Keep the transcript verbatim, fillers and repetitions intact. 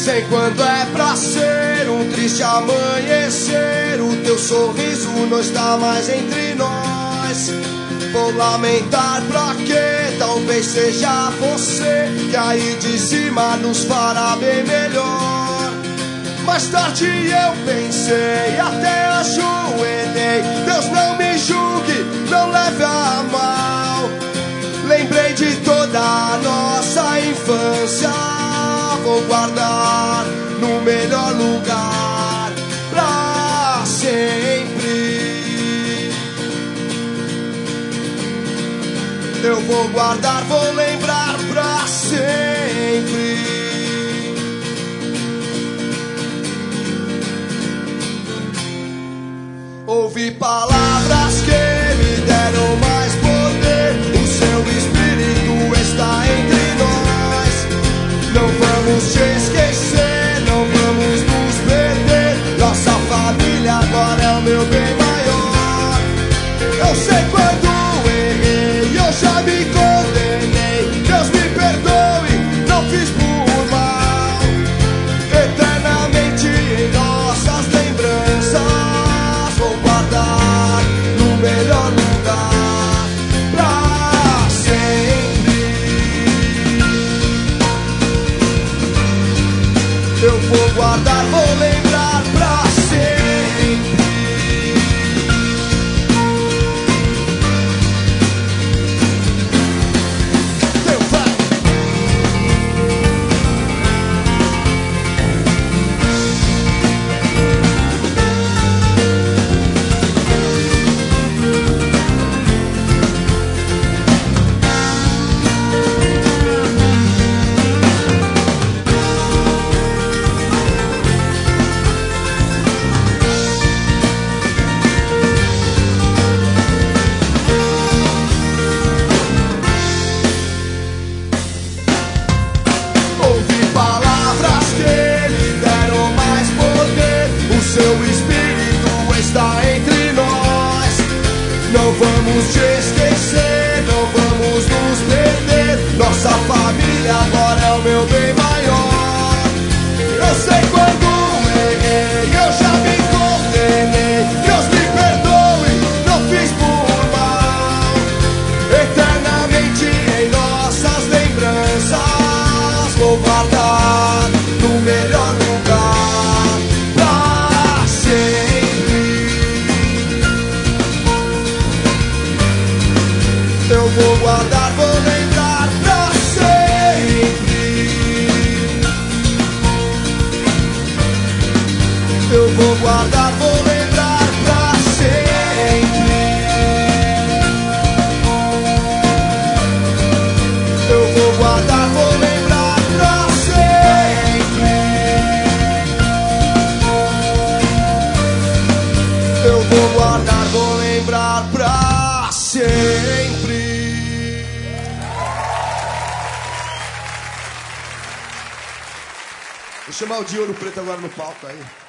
sei quando é pra ser um triste amanhecer. O teu sorriso não está mais entre nós. Vou lamentar pra quê? Talvez seja você que aí de cima nos fará bem melhor. Mais tarde eu pensei, até ajoelhei. Deus, não me julgue, não leve a mal. Lembrei de toda a nossa infância. Vou guardar no melhor lugar pra sempre. Eu vou guardar, vou lembrar pra sempre. Ouvi palavras que me deram mais poder. O seu espírito está entre nós. Não vamos te esquecer, não vamos nos perder. Nossa família agora é o meu bem maior. Eu sei quando errei, eu já me condenei. Deus me perdoe, não fiz por mal. Eternamente em nossas lembranças vou guardar no melhor lugar pra sempre. Eu vou guardar, vou lembrar pra sempre. Eu vai. Ouvi palavras que lhe deram mais poder. O seu espírito está entre nós. Não vamos te esquecer, não vamos nos perder. Nossa família agora é o meu bem maior. Eu sei quando errei, eu já me condenei. Deus me perdoe, não fiz por mal. Eternamente em nossas lembranças vou guardar no melhor lugar pra sempre. Eu vou guardar, vou lembrar pra sempre. Eu vou guardar, vou lembrar pra sempre. Eu vou guardar, vou lembrar pra sempre. Eu vou guardar, vou lembrar pra sempre. Vou chamar o de Ouro Preto agora no palco aí.